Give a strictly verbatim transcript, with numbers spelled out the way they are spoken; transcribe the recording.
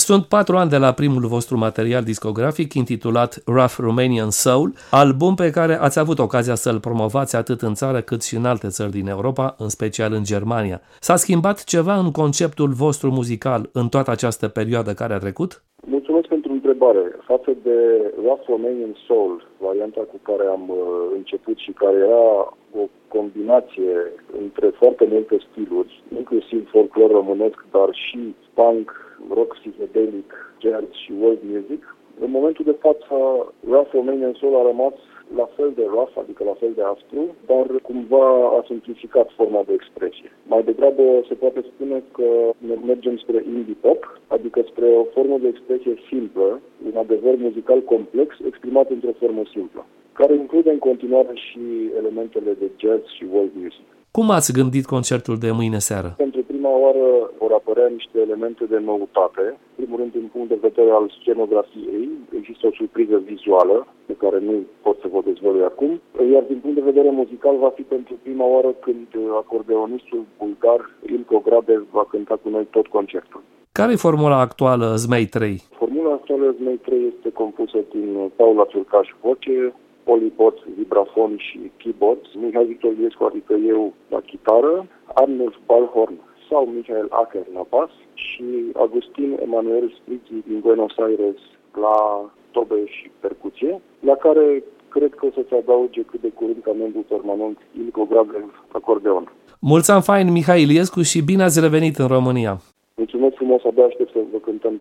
Sunt patru ani de la primul vostru material discografic intitulat Rough Romanian Soul, album pe care ați avut ocazia să-l promovați atât în țară cât și în alte țări din Europa, în special în Germania. S-a schimbat ceva în conceptul vostru muzical în toată această perioadă care a trecut? Mulțumesc pentru întrebare. Față de Rough Romanian Soul, varianta cu care am uh, început și care era o combinație între foarte multe stiluri, inclusiv folclor românesc, dar și punk, rock psychedelic, jazz și world music. În momentul de față, Rough Romanian Soul a rămas la fel de rough, adică la fel de aspru, dar cumva a simplificat forma de expresie. Mai degrabă se poate spune că mergem spre indie pop, adică spre o formă de expresie simplă, un adevăr muzical complex exprimat într-o formă simplă, care include în continuare și elementele de jazz și world music. Cum ați gândit concertul de mâine seară? Pentru prima oară vor apărea niște elemente de noutate. În primul rând, din punct de vedere al scenografiei, există o surpriză vizuală, pe care nu pot să vă dezvălui acum. Iar din punct de vedere muzical, va fi pentru prima oară când acordeonistul bulgar Ilko Grabev va cânta cu noi tot concertul. Care e formula actuală Zmei trei? Formula actuală Zmei trei este compusă din Paula Ciurcaș voce, polipod, vibrafon și keyboard, Mihai Victor Iliescu, adică eu, la chitară, Arnulf Balhorn sau Michael Acker la bas și Agustin Emanuel Sprizzi din Buenos Aires la tobe și percuție, la care cred că o să se adauge cât de curând ca membru permanent Ilko Grabev, acordeon. Mulți ani fain, Mihai Iliescu, și bine ați revenit în România! Mulțumesc frumos, abia aștept să vă cântăm